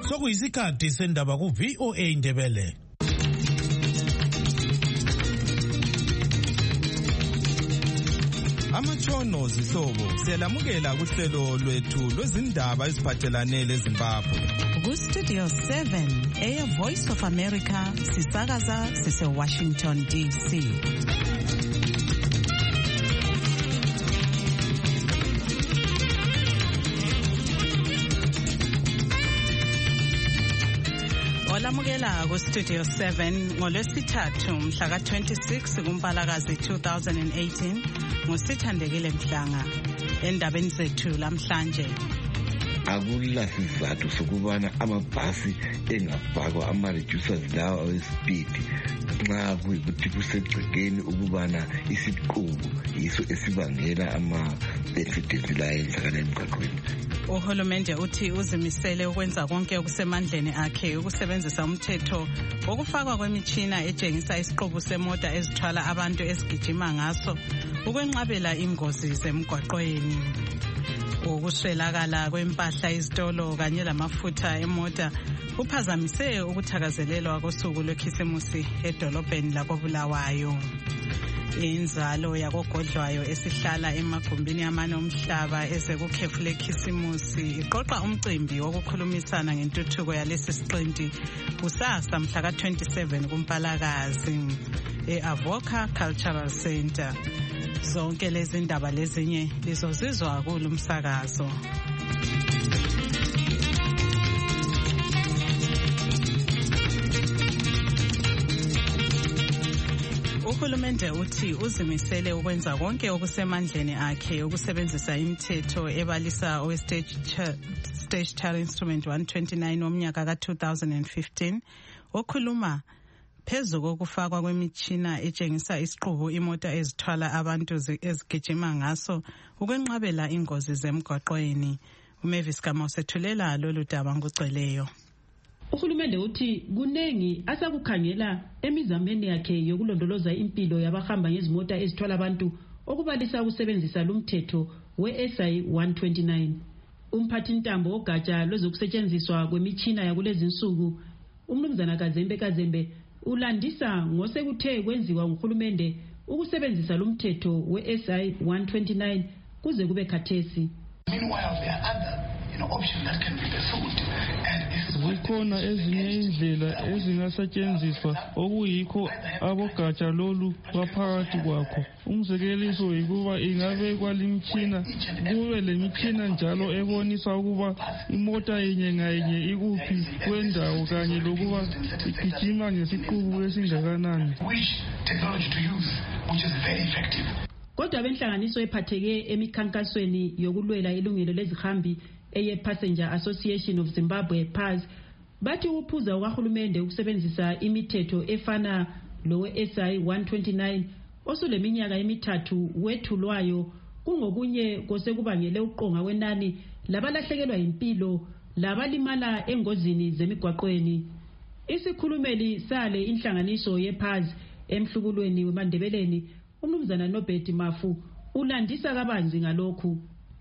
Sokuyisikhathi sendaba ku VOA Indebele. Amatshono zihlobo siyalamukela kuhlelo lwethu lwezindaba eziphathelane leZimbabwe. Ku-Studio 7 Air Voice of America sisakaza sise-Washington DC. Olamukela ku-Studio 7 ngolwesithathu mhla ka-26 kuMpalakazi 2018 nguSithandekile Mhlanga. Endabeni zethu lamhlanje, akula sizathu sokubana amabhasi engafakwa ama-reducers lawa awespeed nxa kuyikuthi kusegcekeni ukubana isiqubu yiso esibangela ama-accidents la ayenzakala emgwaqweni. Uhulumende uthi uzimisele ukwenza konke okusemandleni akhe ukusebenzisa umthetho wokufakwa kwemitshina etshengisa isiqubu semota ezithwala abantu esigijima ngaso ukwenqabela ingozi zemgwaqweni. Ukuswelakala kwempahla izitolo kanye lamafutha emota kuphazamise ukuthakazelelwa kosuku lwekhisimusi edolobheni lakoBulawayo. Inzalo yakogodlwayo esihlala emagumbini amane omhlaba ezekukhefu lekhisimusi iqoqa umcimbi wokukhulumisana ngentuthuko yalesi siqinti kusasa mhla ka-27 kuMpalakazi e-Avoca Cultural Center. Zonke lezi ndaba lezinye lizozizwa kulo msakazo. Uhulumende uthi uzimisele ukwenza konke okusemandleni akhe ukusebenzisa imithetho ebalisa Statutory Instrument 129 womnyaka ka-2015 okhuluma phezu kokufakwa kwemitshina etshengisa isiqubu imota ezithwala abantu ezigijima ngaso ukwenqabela ingozi zemgwaqweni. uMavis Kama usethulela lolu daba ngoceleyo. Uhulumende uthi kunengi asakukhangela emizameni yakhe yokulondoloza impilo yabahamba ngezimota ezithwala abantu okubalisa ukusebenzisa lumthetho we-SI 129. Umphathi ntambo ogatsha lwezokusetshenziswa kwemitshina yakulezi insuku uMnumzana Kazembe ulandisa ngosekuthe kwenziwa nguhulumende ukusebenzisa lumthetho we-SI 129 kuze kube khathesi. Meanwhile, there are other options that can be pursued. Zikhona ezinye indlela ezingasetshenziswa okuyikho abogatsha lolu baphakathi kwakho. Umzekeliso yikuba ingabekwa limitshina kube lemitshina njalo ebonisa ukuba imota yenye ngayinye ikuphi kwendawo kanye lokuba igijima ngesiqubu esingakanani. Which technology to use, which is very effective. Kodwa benhlanganiso ephatheke emikhankasweni yokulwela ilungelo lezihambi eye-Passenger Association of Zimbabwe PAZ bathi uphuza ukahulumende ukusebenzisa imithetho efana lowe-SI 129 osuleminyaka emithathu wethulwayo kungokunye kosekubangele uqonga wenani labalahlekelwa impilo labalimala engozini zemigwaqweni. Isikhulumeli sale inhlanganiso ye-PAZ emhlukulweni weMandebeleni uMnumzana Nobert Mafu ulandisa kabanzi ngalokhu.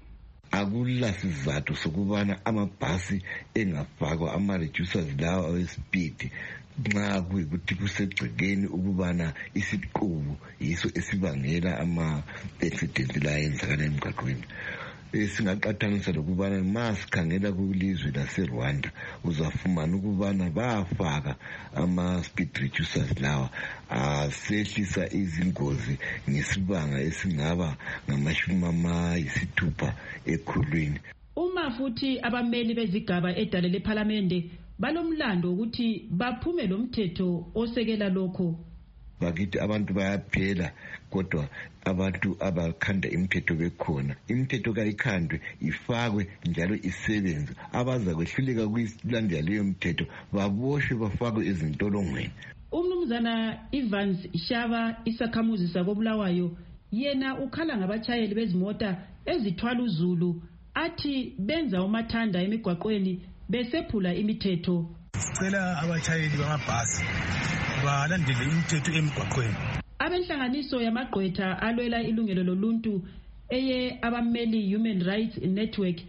Akula sizathu sokubana amabhasi engafakwa ama-reducers lawa awespeed nxa kuyikuthi kusegcekeni ukubana isiqubu yiso esibangela ama-accidents la ayenzakala emgwaqweni. Singaqathanisa lokubana ma sikhangela kulizwe laseRwanda uzafumana ukubana bayafaka ama-speed reducers lawa asehlisa izingozi ngesibanga esingaba ngama-60 ekhulwini. Uma futhi abameli bezigaba edale lephalamende balomlando ukuthi baphume lo mthetho osekela lokho. Bakithi abantu bayaphela kodwa abantu abakhanda imithetho bekhona. Imithetho kayikhandwe ifakwe njalo isebenze. Abaza kwehluleka kuyilandela leyo mthetho baboshwe bafakwe ezintolongweni. Umnumzana Evans Shava isakhamuzi sakoBulawayo yena ukhala ngabatshayeli bezimota ezithwala uzulu athi benza umathanda emigwaqweni besephula imithetho. Sicela abatshayeli bamabhasi balandele imithetho emigwaqweni. Abenhlanganiso yamagqwetha alwela ilungelo loluntu eye abameli Human Rights Network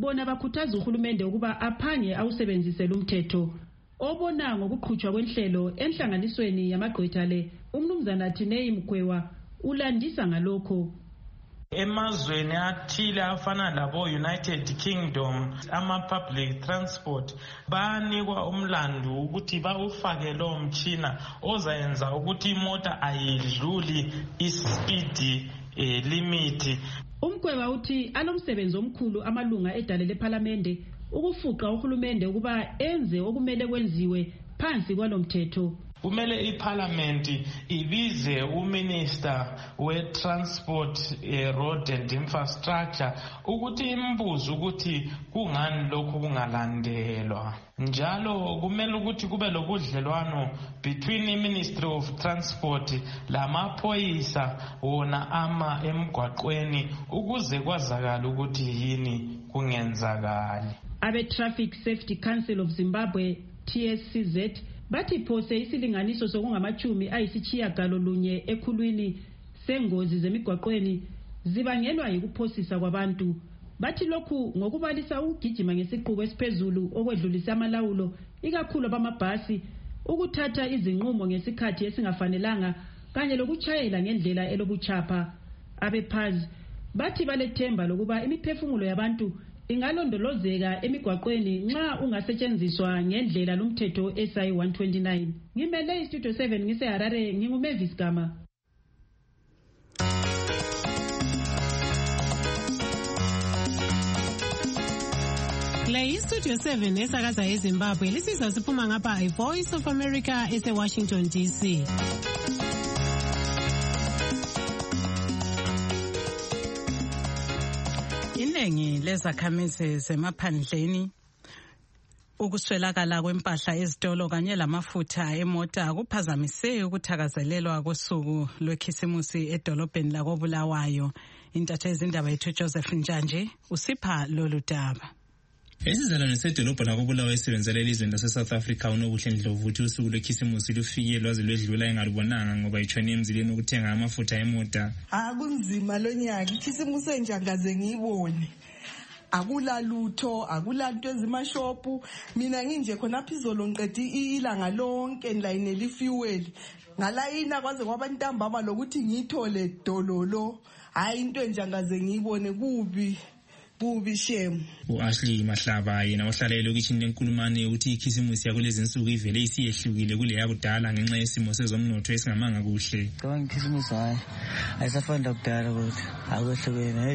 bona bakhuthaza uhulumende ukuba aphange awusebenzise lumthetho. Obona ngokuqhutshwa kwenhlelo enhlanganisweni yamagqwetha le, umnumzana Tinei Mkwewa ulandisa ngalokho. Emazweni athile afana labo United Kingdom ama-public transport banikwa umlandu ukuthi bawufake lo mtshina ozayenza ukuthi imota ayidluli ispeed limit. Umkwewa uthi alomsebenzi omkhulu amalunga edale lephalamende ukufuqa uhulumende ukuba enze okumele kwenziwe phansi kwalomthetho. Kumele iParliament ibize uMinister we-Transport, Road and Infrastructure ukuthi imbuzo ukuthi kungani lokhu kungalandelwa. Njalo kumele ukuthi kube lobudlelwano between iMinistry of Transport lamaphoyisa wona ama emgwaqweni ukuze kwazakala ukuthi yini kungenzakali. Abe-Traffic Safety Council of Zimbabwe, TSCZ, bathi phose isilinganiso sokungamachumi ayisitshiyagalolunye ekhulwini sengozi zemigwaqweni zibangelwa yikuphosisa kwabantu. Bathi lokhu ngokubalisa ukugijima ngesiqubu esiphezulu okwedlulisa amalawulo ikakhulu abamabhasi, ukuthatha izinqumo ngesikhathi esingafanelanga kanye lokuchayela ngendlela elobuchapha. Abephazi bathi balethemba lokuba imiphefumulo yabantu ingalondolozeka emigwaqweni nxa ungasetshenziswa ngendlela lumthetho SI 129. Ngimele istudio 7 ngiseHarare, nginguMavis Gama. Le istudio 7 esakaza eZimbabwe lisizwa siphuma ngapha iVoice of America eseWashington DC. Iningi lezakhamizi zemaphandleni ukuswelakala kwempahla ezitolo kanye lamafutha emota kuphazamise ukuthakazelelwa kosuku lwekhisimusi edolobheni lakoBulawayo. Intatha yezindaba yethu Joseph Njanje usipha lolu daba. Esizalwane sedolobha lakoBulawayo esebenzela elizweni lase-South Africa uNobuhle Ndlovu uthi usuku lwekhisimusi lufike lwaze lwedlula engalubonanga ngoba itshone emzileni ukuthenga amafutha emota. Akunzima lo nyaka, ikhisimusi enjangaze ngiyibone. Akulalutho, akulanto ezimashophu. Mina nginje khona phizolo ngiqedi ilanga lonke ngilayinela ifuel. Ngalayina kwaze kwaba ntambama lokuthi ngiyithole dololo. Hayi into enjangaze ngiyibone kubi. Shame. U-Ashley Mahlaba yena ohlala elokishini leNkulumane uthi ikhisimusi yakulezi insuku ivele isiyehlukile kule yakudala ngenxa yesimo sezomnotho esingamanga kuhle. Ikhisimusi ayisafani lakudala kodwa akwehlukene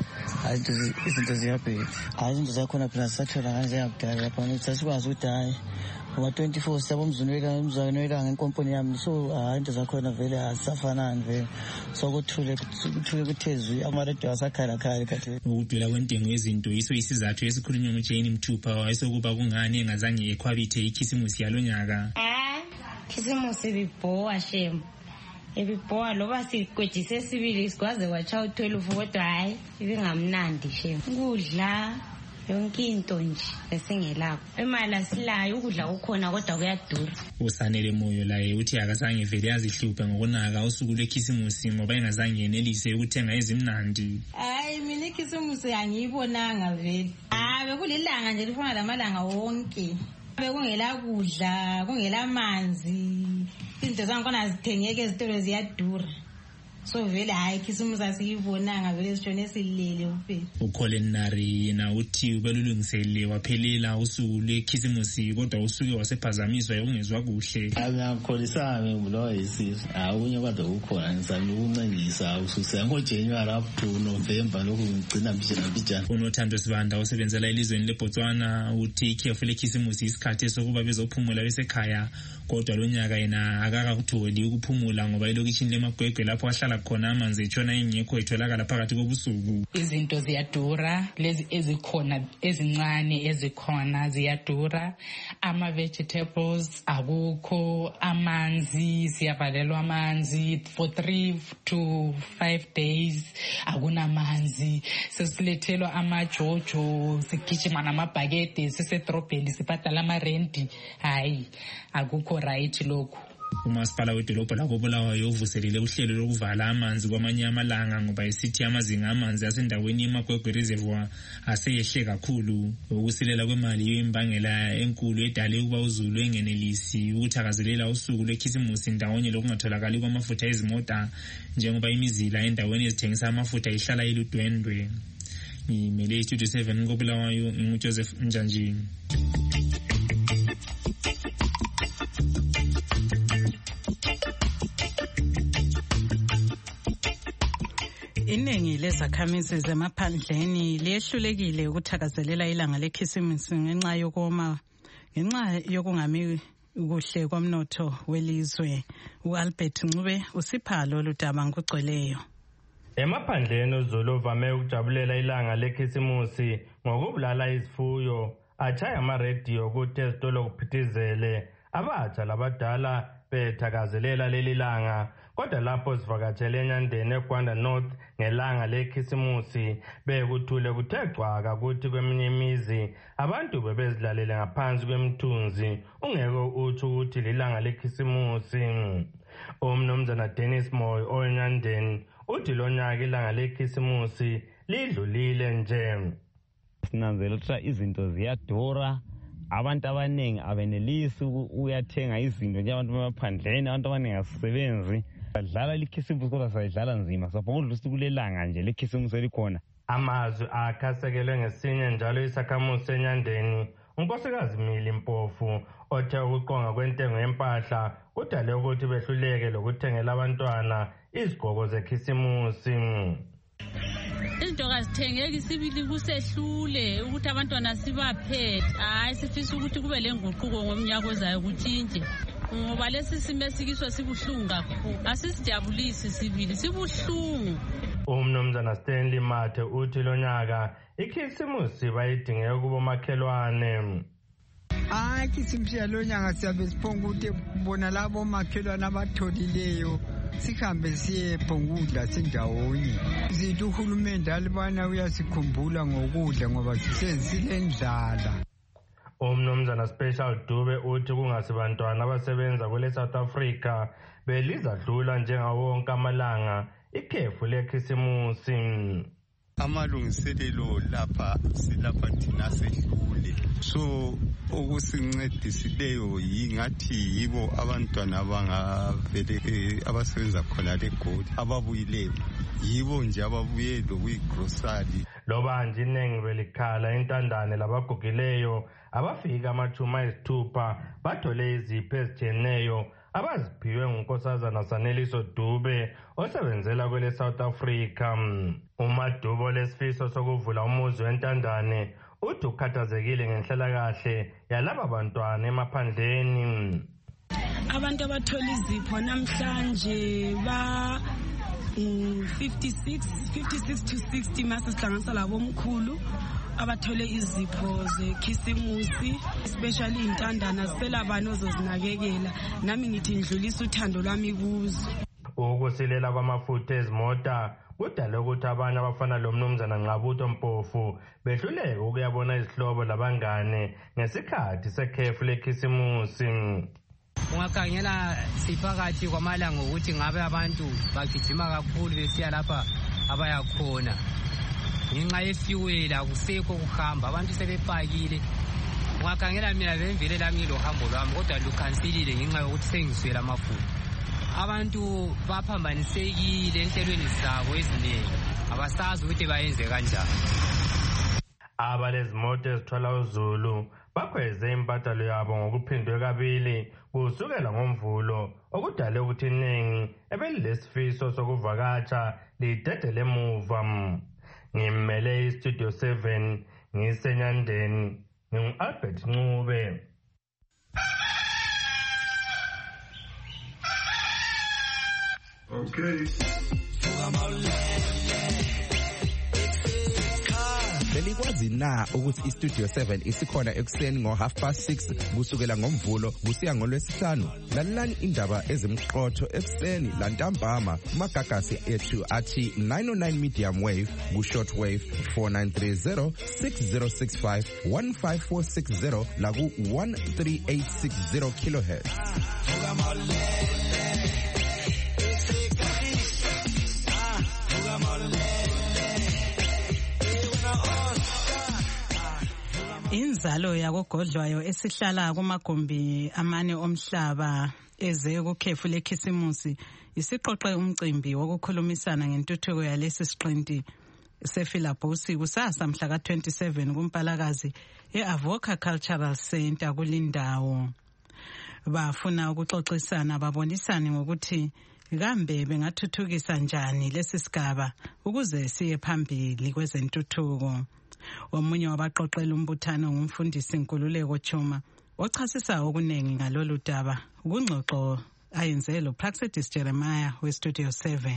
izinto ziyabheda. Izinto zakhona phela sisathola kanje yakudala lapha ukuthi sasikwazi ukuthi hayi ngoba 24 siyabo umzwanelanga enkomponi yami so into zakhona vele asafanani vele so kuthule kuthezwe amaredo asakhala khathi. Ukudula kwentengo yezinto yiso isizathu esikhulunywa nguJane Mthupha wayesokuba kungani engazange ekhwabithe ikhisimusi yalonyaka. Khisimusi bibhowa shem. Ebibhowa loba sikwejise sibili sikwaze wacha u12 kodwa hayi ibingamnandi shem. Ukudla yonke into nje esingelapho imali asilayo ukudla kukhona kodwa kuyadura. Usanele Moyo laye uthi akazange vele yazihluphe ngokunaka usuku lwekhisimusi ngoba engazange yenelise ukuthenga ezimnandi. Hayi mina ikhisimusi angiyibonanga vele. Bekulilanga nje lifana lamalanga wonke. Bekungela kudla, kungela manzi. Izinto zakhona zithengeke ezitolo ziyadura. So vele hayi ikhisimusi asiyibonanga vele sitshone silele kuphela. uColin Nari yena uthi ubelulungisele waphelela usuku lwekhisimusi kodwa usuke wasephazamiswa ukungezwa kuhle. Angakholisanga ngibulawa yisizwe. Okunye kade kukhona ngizama ukuncedisa ususa ngoJanuary up to November lokhu ngigcina mbijana. uNothando Sibanda osebenzela elizweni leBotswana uthi ikhefu lekhisimusi isikhathi sokuba bezophumula besekhaya kodwa lonyaka yena akakakutholi ukuphumula ngoba elokishini leMagwegwe lapho ahlala khona amanzi etshona ingekho etholakala phakathi kobusuku. Izinto ziyadura, lezi ezikhona ezincane ezikhona ziyadura, ama-vegetables akukho, amanzi siyavalelwa amanzi for 3 to 5 days akunamanzi, sesilethelwa amajojo sigijima namabhakede sisedrobheni sibhadala amarendi. Hayi akukho right lokhu. umasipala wedolobho lakoBulawayo uvuselele uhlelo lokuvala amanzi kwamanye amalanga ngoba esithi amazinga amanzi asendaweni yeMagwegwe Reservoir aseyehle kakhulu. Ukusilela kwemali yimbangela enkulu edale ukuba uZulu engenelisi ukuthakazelela usuku lwekhisimusi ndawonye lokungatholakali kwamafutha ezimota njengoba imizila endaweni ezithengisa amafutha ihlala iludwendwe. Ngimele iStudio 7 koBulawayo nguJoseph Njanjini. Iningi lezakhamizi zemaphandleni liyehlulekile ukuthakazelela ilanga lekhisimusi ngenxa yokungami kuhle komnotho welizwe. uAlbert Ncube usipha lolu daba ngokugcweleyo. Emaphandleni uZulu uvame ukujabulela ilanga lekhisimusi ngokubulala izifuyo, achaya ama-radio ukuthi ezitolo kuphithizele, abatsha labadala bethakazelela leli langa. Kodwa lapho sivakatshele eNyandeni eGwanda North ngelanga lekhisimusi bekuthule kuthe cwaka kuthi kweminye imizi abantu bebezilalele ngaphansi kwemithunzi ungeke utsho ukuthi lilanga lekhisimusi. Umnumzana Dennis Moy oNyandeni uthi lonyaka ilanga lekhisimusi lidlulile nje. Sinanzela ukuthi izinto ziyadura, abantu abaningi abenelisi uyathenga izinto nje, abantu bemaphandleni abantu abaningi asisebenzi. Badlala lekhisimusi kodwa sayidlala nzima, sabonga usuku lelanga nje lekhisimusi elikhona. Amazwi akhasekelwe ngesinye njalo isakhamusi eNyandeni unkosikazi Mili Mpofu othe ukuqonga kwentengo yempahla kudale ukuthi behluleke lokuthengela abantwana izigqoko zekhisimusi. Izinto kazithengeki sibili kusehlule ukuthi abantwana sibaphethe. Hayi sifisa ukuthi kube lenguquko ngomnyaka ozayo kutshintshe. Ngoba lesi simo esikiswa sibuhlungu kakhulu. Asisijabulisi sibili sibuhlungu. Umnumzana Stanley Mathe uthi lonyaka ikhisimusi bayidingeka kubo makhelwane. Hayi ikhisimusi yalonyaka siyabe siphonga ukuthi bona labo makhelwane abatholileyo sihambe siye phongudla sindawonye. Izinto uhulumende alibana uyasikhumbula ngokudla ngoba siselendlala. Umnumzana Special Dube uthi kungasibantwana abasebenza kwele South Africa belizadlula njengawo wonke amalanga ikhefu lekhisimusi. Amalungiselelo lapha silapha thina sehlule, so okusincedisileyo yingathi yibo abantwana abangavele abasebenza khona leGoli ababuyileyo, yibo nje ababuye lokuyigrosari. Loba nje inengi belikhala intandane labagugileyo abafika amachuma ayisithupha bathole izipho ezitshiyeneyo abaziphiwe ngunkosazana Saneliso Dube osebenzela kwele South Africa. uMadubo lesifiso sokuvula umuzi wentandane uthi ukhathazekile ngenhlalakahle yalaba bantwana emaphandleni. Abantu abathola izipho namhlanje ba 56 to 60 mase sihlanganisa labo omkhulu abathole izipho zekhisimusi, especially intandana zisela bani ozozinakekela. Nami ngithi ngidlulisa uthando lwami kuzo. Ukusilela kwamafutha ezimota kudale ukuthi abanye abafana lo mnumzana Nqabutho Mpofu behluleke ukuyabona izihlobo labangane ngesikhathi sekhefu lekhisimusi. Ungakhangela siphakathi kwamalanga ukuthi ngabe abantu bagijima kakhulu besiya lapha abayakhona. Ngenxa yefuel akusekho kuhamba, abantu sebepakile. Ungakhangela mina bemvele lami ngilohambo lwami kodwa lukhansilile ngenxa yokuthi sengiswela amafutha. Abantu baphambanisekile enhlelweni zabo eziningi, abasazi ukuthi bayenze kanjani. Abalezimoto ezithwala uZulu bakhweze impatalo yabo ngokuphindwe kabili kusukela ngoMvulo okudale ukuthi iningi ebelilesifiso sokuvakatsha lidedele emuva. Ngimele iStudio 7 ngiseNyandeni ngingu-Albert Ncube. Okay. belikwazi na ukuthi iStudio 7 isikhona ekuseni ngo6:30 kusukela ngomvulo kusiya ngolwesihlanu? Lalelani indaba ezimqotho ekuseni lantambama kumagagasi ethu athi 909 medium wave ku-short wave 4930 6065 15460 la ku-13860 kilohertz. Inzalo yakogodlwayo esihlala kumagumbi amane omhlaba eze kukhefu lekhisimusi isiqoqe umcimbi wokukhulumisana ngentuthuko yalesi siqinti sefilabusi kusasa mhla ka-27 kuMpalakazi e-Avoca Cultural Center kulindawo. Bafuna ukuxoxisana babonisane ngokuthi kambe bengathuthukisa njani lesi sigaba ukuze siye phambili kwezentuthuko. Omunye wabaqoqela umbuthano ngumfundisi Nkululeko Chuma ochasisa okunengi ngalolu daba kungxoxo ayenze lo Praxedis Jeremiah weStudio 7.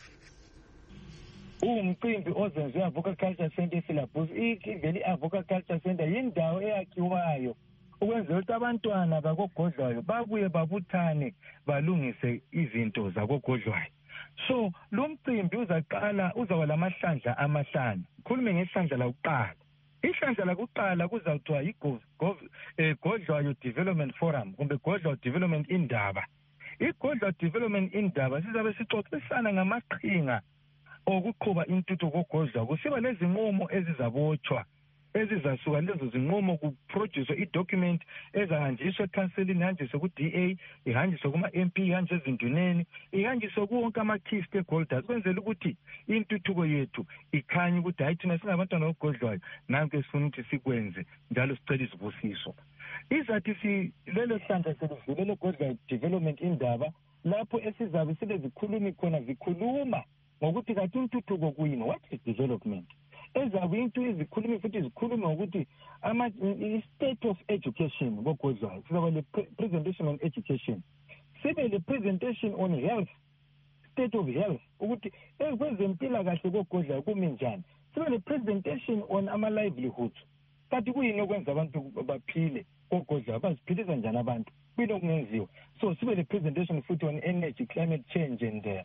Umcimbi ozenziwe e-Avoca Culture Center eFilabus iveli i-Avoca Culture Center yindawo eyakhiwayo ukwenzela ukuthi abantwana bakogodlwayo babuye babuthane balungise izinto zakogodlwayo. So lo mcimbi uzaba lamahlandla amahlanu. Khulume ngehlandla lakuqala. Ihlandla lakuqala kuzawuthiwa iGodlwayo Development Forum kumbe Godlwayo Development Indaba. iGodlwayo Development Indaba sizabe sixoxisana ngamaqhinga okuqhuba intuthuko kogodlwayo. Kusiba lezinqumo ezizabotshwa ezizasuka lezo zinqumo kuproduce idocument ezahanjiswa ecounseling, ihanjiswe ku-DA, ihanjiswe kuma-MP, ihanjiswe ezinduneni, ihanjiswe kuwonke ama-key stakeholders kwenzela ukuthi intuthuko yethu ikhanye ukuthi hayi thina singabantwana bogodlwayo nanke sifuna ukuthi sikwenze njalo sicela isibusiso. Izathi lelo hlandla selivulele iGodlwayo Development Indaba lapho esizabe silezikhulumi khona zikhuluma ngokuthi kathi intuthuko kuyini, what is development. Ezabe into izikhulumi futhi zikhuluma ukuthi state of education kogodlwayo. Sizoba le-presentation on education, sibe le-presentation on health, state of health, ukuthi kwezempilakahle kogodlwayo kumi njani. Sibe le-presentation on ama-livelihoods, kanti kuyini okwenza abantu baphile kogodlwayo, baziphilisa njani abantu, kuyini okungenziwa. So sibe le-presentation futhi on energy, climate change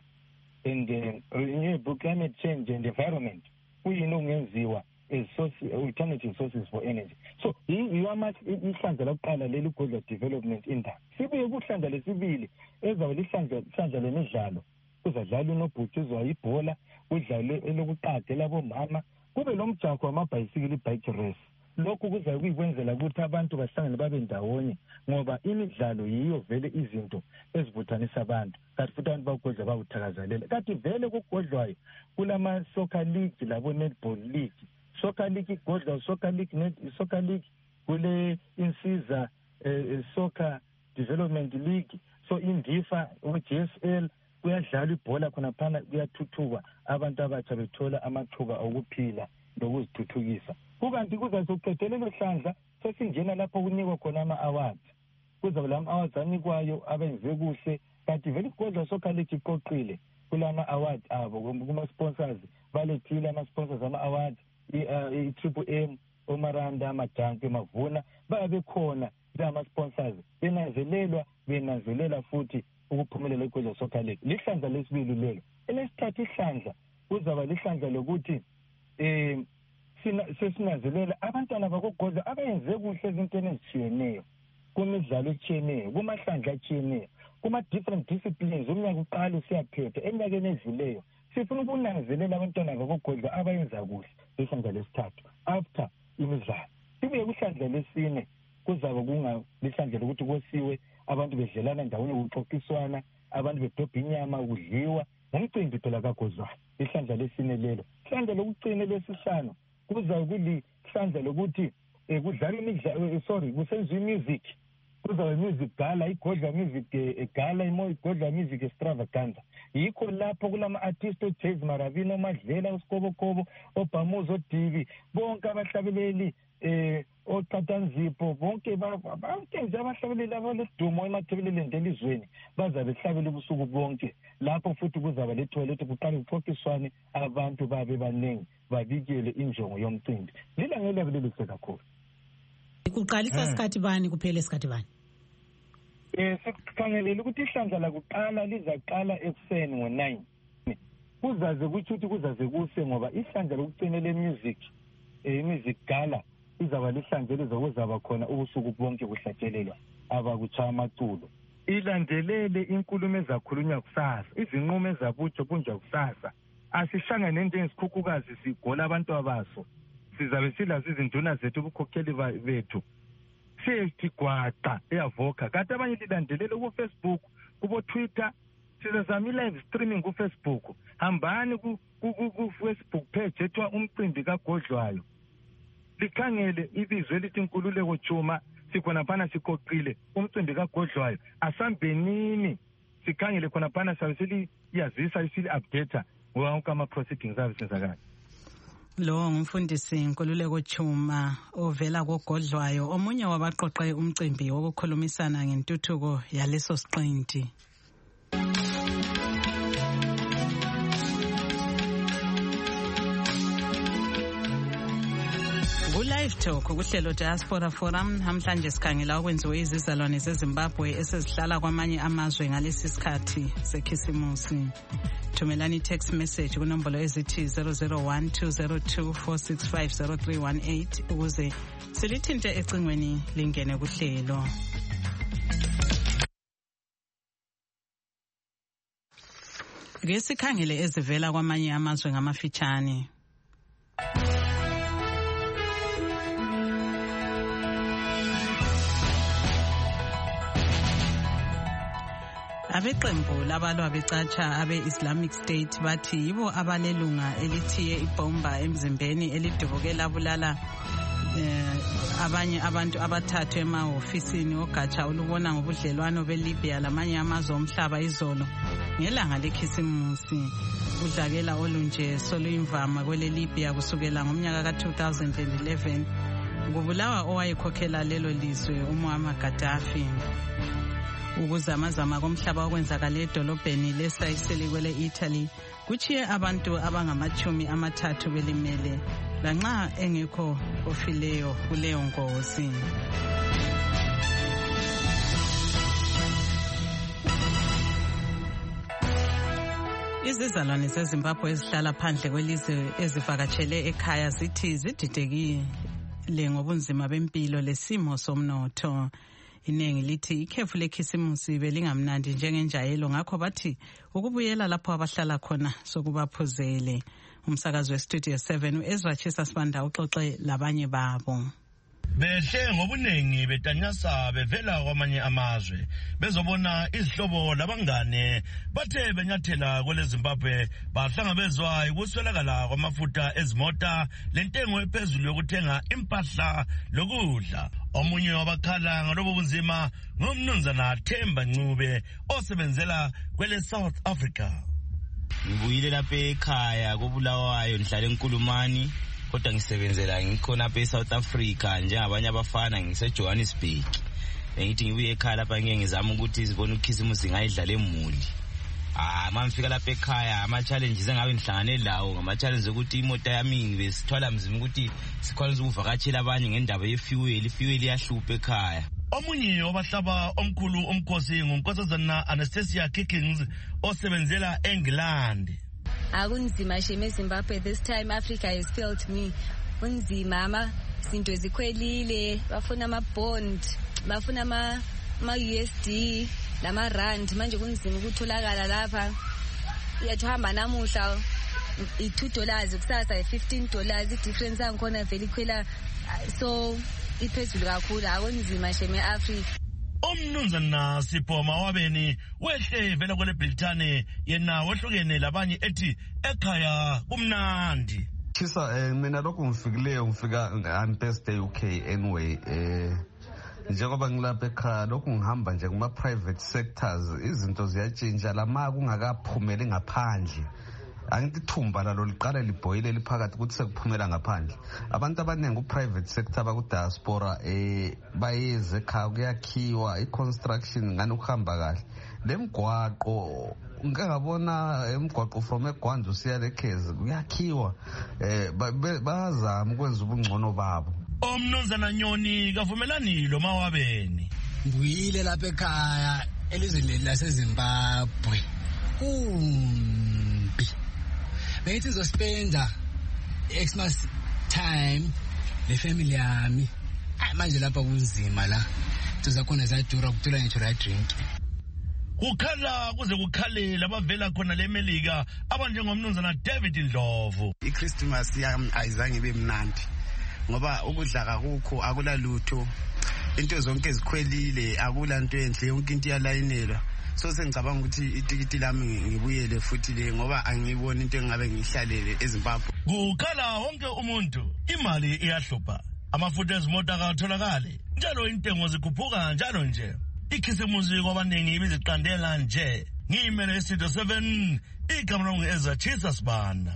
climate change and environment, kuyini okungenziwa alternative sources for energy. So ihlandla lokuqala leli iGodlwayo Development Indaba. Sibuye kuhlandla lesibili ezabe lihlandla lemidlalo, kuzadlala unobhutshuzwayo ibhola, kudlale elokuqada labomama, kube lomjaho wamabhayisikili i-bike race. Lokhu kuzabe kuyikwenzela ukuthi abantu bahlangane babe ndawonye ngoba imidlalo yiyo vele izinto ezibuthanisa abantu, kanti futhi abantu bakogodlwayo bawuthakazelela. Kanti vele kugodlwayo kulama-soccer league labo-netball league, soccer league iGodlwayo soccer league, kule insiza soccer development league. So indifa ku-GSL kuyadlala ibhola khonaphana, kuyathuthuka abantu abatsha bethola amathuba okuphila lokuzithuthukisa. Kukanti kuzazoqedela lo hlandla sesingena lapho kunikwa khona ama-awards. Kuzaba lama-awards anikwayo abenze kuhle, kanti vele iGodlwayo Soccer League iqoqile kulama-awards abo kuma-sponsors, balethile ama-sponsors ama-awards, i-Triple M, oMaranda, amaJanke, Mavuna, babe khona ama-sponsors benanzelela futhi ukuphumelela iGodlwayo Soccer League. Lihlandla lesibili lelo. Elesithathu ihlandla kuzaba lihlandla lokuthi sesinanzelela abantwana bakogodlwayo abayenze kuhle ezintweni ezitshiyeneyo, kumidlalo etshiyeneyo, kumahlandla atshiyeneyo, kuma-different disciplines. Umnyaka uqala usiyaphetha, eminyakeni edluleyo sifuna ukunanzelela abantwana bakogodlwayo abayenza kuhle. Ihlandla lesithathu after imidlalo. Sibuye kuhlandla lesine kuzaba lihlandla lokuthi kosiwe abantu bedlelana ndawonye, kuxoxiswana, abantu bedobha inyama, kudliwa ngumcimbi phela kagodlwayo. Ihlandla lesine lelo. Ihlandla lokucina lesihlanu kuzaba kulihlandla lokuthi kudlala imidlalo, kusenziwa music. Kuzaba music gala, iGodlwayo music gala, iGodlwayo music extravaganza. Yikho lapho kulama-artist oJazz Maravini, oMadlela, uSikobokobo, oBhamuza, oDivi, bonke abahlabeleli oCatanzipho bonke nje abahlabeleli abaledumo emathebeleleni elizweni bazabe behlabela ubusuku bonke lapho futhi kuzaba lethoyilethi kuqale kuxoxiswane abantu babe baningi babikele injongo yomcimbi lilangela belelise kakhulu kuqalisa isikhathi bani kuphela isikhathi bani sikhangelele ukuthi ihlandla lakuqala lizaqala ekuseni ngo-9 kuzaze kuthi kuzaze kuse ngoba ihlandla lokucina le-music gala izaba lihlandla ezokuzaba khona ubusuku bonke kuhlatshelelwa abakuchaya amaculo ilandelele inkulumo ezakhulunywa kusasa izinqumo ezabutho bunjwa kusasa asihlangane njengesikhukhukazi sigola abantu abaso sizabe silazo izinduna zethu ubukhokheli bethu siyegwaqwa eyavoka kanti abanye lilandelele ku-Facebook kubo-Twitter sizazama i-live streaming ku-Facebook hambani ku-Facebook page ethiwa umcimbi kagodlwayo likhangele ibizwe elithi Nkululeko Chuma sikhona phana sikoqile umcimbi kagodlwayo asambenini sikhangele khona phana sabe siliyazisa isili-updata wonke ama-proceedings abe senzakala lo ngumfundisi Nkululeko Chuma ovela kogodlwayo omunye wabaqoqe umcimbi wokukhulumisana ngentuthuko yaleso siqinti Live Talk kuhlelo Diaspora Forum namhlanje sikhangela okwenziwe izizalwane zeZimbabwe esezihlala kwamanye amazwe ngalesi sikhathi sekhisimusi. Thumelani text message kunombolo ezithi 0012024650318 ukuze silithinte ecingweni lingene kuhlelo. Ngesikhangele ezivela kwamanye amazwe ngamafitshane. Abeqembu labalwa becatsha abe-Islamic State bathi yibo abalelunga elithiye ibhomba emzimbeni elidubukela bulala abanye abantu abathathu emahofisini ogatsha olubona ngobudlelwano beLibya lamanye amazwe omhlaba izolo ngelanga lekhisimusi udlakela olunje soluyimvama kwele Libya kusukela ngomnyaka ka-2011 kubulawa owayekhokhela lelo lizwe uMuammar Gaddafi. Ukuzamazama komhlaba okwenzakala edolobheni leSicily kwele Italy kuchiye abantu abangama-30 belimele lanxa engekho ofileyo kuleyo ngozi. Izizalwane zeZimbabwe ezihlala phandle kwelizwe ezivakatshele ekhaya zithi zididekile ngobunzima bempilo lesimo somnotho. Inengi lithi ikhefu lekhisimusi belingamnandi njengenjayelo ngakho bathi ukubuyela lapho abahlala khona sokubaphuzele. Umsakazi weStudio 7 uEzra Chisa Sibanda uxoxe labanye babo. Behle ngobunengi betanyasa bevela kwamanye amazwe bezobona izihlobo labangane bathe benyathela kwele Zimbabwe bahlangabezwa ukuswelakala kwamafutha ezimota lentengo ephezulu yokuthenga impahla lokudla. Omunye wabakhala ngalobo bunzima ngumnumzana Themba Ncube osebenzela kwele South Africa. Ngibuyile lapha ekhaya koBulawayo ngihlala eNkulumani kodwa ngisebenzela ngikhona lapha eSouth Africa njengabanye abafana ngiseJohannesburg. Ngithi ngibuye ekhaya lapha ngiyengizama ukuthi sibone ukhisimusi ngayidlala emuli. Mangifika lapha ekhaya ama-challenges engabe ngihlangane lawo ngama-challenges ukuthi imoto yami ngisithwala mzima ukuthi sikwanise ukuvakatshela abanye ngendaba yefuel iyahlupha ekhaya. Omunye wabahlaba omkhulu omkhosi ngunkosazana Anastasia Kickings osebenzela eNgilandi. Akunzima sheme eZimbabwe this time Africa has failed me. Unzima izinto zikhwelile bafuna ama-bond bafuna ama-USD nama-rand manje kunzima ukutholakala lapha. Uyathamba namuhla $2 kusasa $15 i-difference angikhona vele ikhwela so iphezulu kakhulu akunzima sheme eAfrica. Umnumzana Sipho Mawabeni wehle vela kwele Britane yena wehlukene labanye ethi ekhaya kumnandi. Chisa mina lokho ngifikileyo ngifika on Thursday UK anyway njengoba ngilapha ekhaya lokho ngihamba nje kuma private sectors izinto ziyatshintsha lama kungakaphumeli ngaphandle angithi ithumba lalo liqale libhoyile liphakathi ukuthi sekuphumela ngaphandle. Abantu abaningi ku-private sector baku-diaspora bayeze ekhaya kuyakhiwa i-construction ngani ukuhamba kahle. Le mgwaqo ngike ngabona emgwaqo from eGwanda usiya leKhezi kuyakhiwa, bazama ukwenza ubungcono babo. Umnumzana Nyoni kavumelani lo Mawabeni. Ngiyile lapha ekhaya elizweni laseZimbabwe. Kumbi. Beyithi ngizospenda Xmas time le family yami. Manje lapha kunzima la. Tuzakhona zadura kuthola ngitsho la drink. Kukhala kuze kukhale labavela khona leMelika abanjengomnumzana David Ndlovu. iChristmas yami ayizange ibe mnandi ngoba ukudla akukho, akula lutho, into zonke ezikhwelile, akula nto enhle, yonke into iyalayinelwa. So sengicabanga ukuthi itikiti lami ngibuyele futhi le ngoba angiboni into engabe ngihlalele eZimbabwe. Kukhala wonke umuntu imali iyahlupha, amafutha ezimota akatholakali, njalo intengo zikhuphuka njalo nje. Ikhisimusi kwabaningi ibiziqandela nje. Ngiyimele iStudio 7 igama lonke ezachisa sibanda.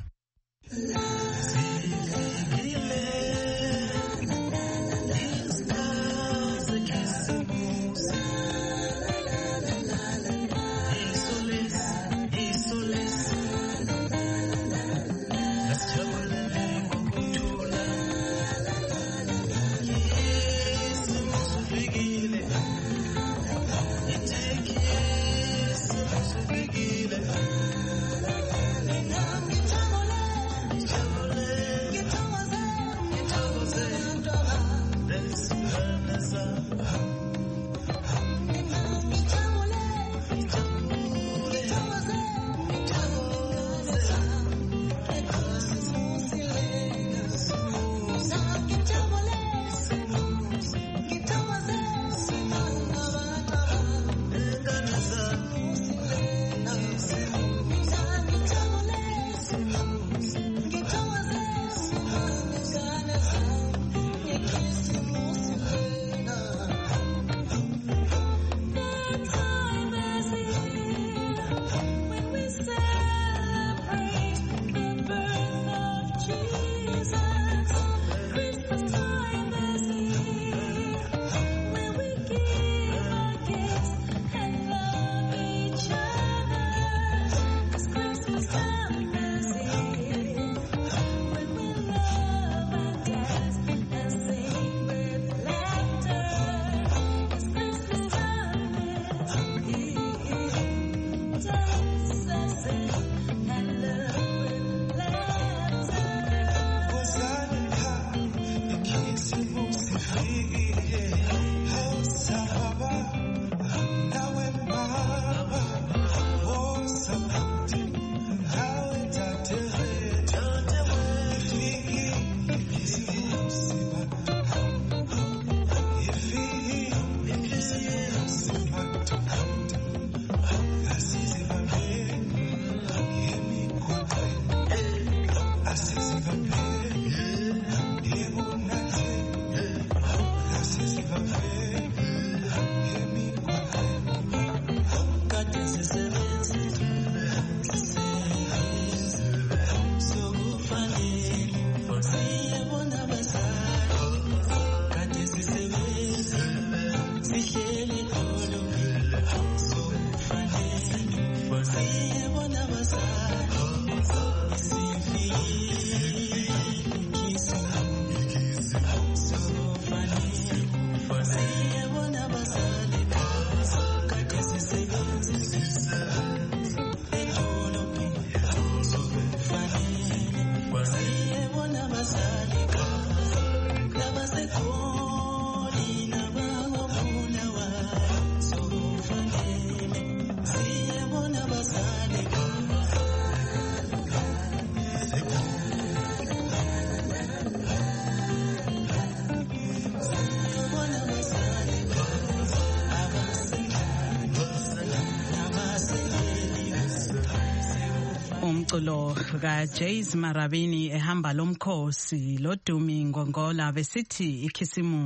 umculo kaJays Marabini ehamba lomkhosi loDumi Ngongola besithi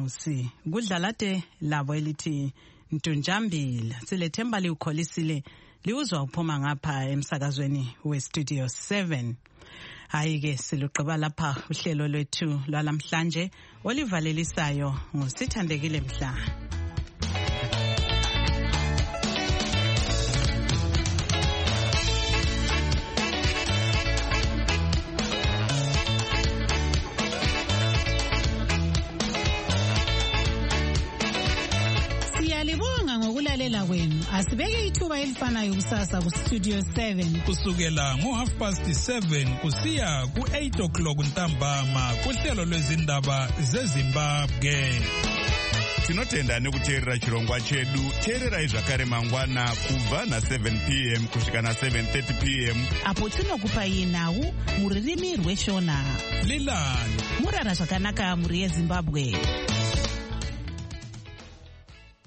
ikhisimusi kudlalade labo elithi Ntunjambile silethemba liukholisile liuzwa uphuma ngapha emsakazweni weStudio 7. Hayi-ke silugqiba lapha uhlelo lwethu lwalamhlanje olivalelisayo nguSithandekile Mhla. Ngokulalela kwenu asibeke ithuba elifanayo kusasa kuStudio 7 kusukela ngo7:30 kusiya ku8 ntambama kuhlelo lwezindaba zeZimbabwe. Tinotenda nekuteerera chirongwa chedu. Teererai zvakare mangwana kubva na7 p.m. kusvika na7:30 p.m. apo tinokupai nhau muririmi rweshona. Lilani murara zvakanaka muri yeZimbabwe.